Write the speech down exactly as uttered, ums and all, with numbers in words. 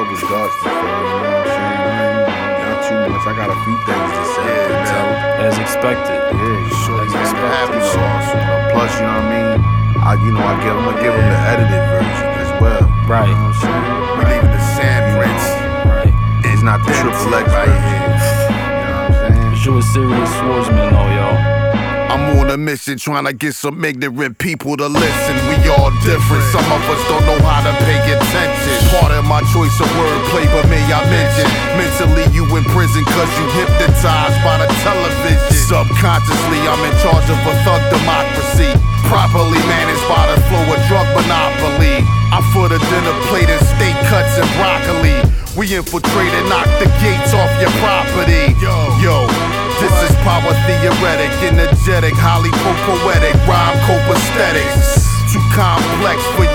bubble dust, you feel me? You know what I'm saying? I ain't not too much. I got a few things to say. Yeah, man. Tell. As expected. Yeah, you Sure, know, man, as the expected, applesauce. you know. Plus, you know what I mean? I, you know, I give him, I give him the edited version as well. Right. You know what I'm saying? We leaving the sandprints. Right. It's not the triple X right version. here. You know what I'm saying? But you a serious swordsman though, yo. I'm on a mission trying to get some ignorant people to listen. We all different, some of us don't know how to pay attention. Part of my choice of wordplay, but may I mention, mentally you in prison cause you hypnotized by the television. Subconsciously I'm in charge of a thug democracy, properly managed by the flow of drug monopoly. I for the dinner plate and steak cuts and broccoli. We infiltrate and knock the gates off your property. Yo, yo. This is power theoretic, energetic, highly poetic, rhyme cope aesthetics. Too complex for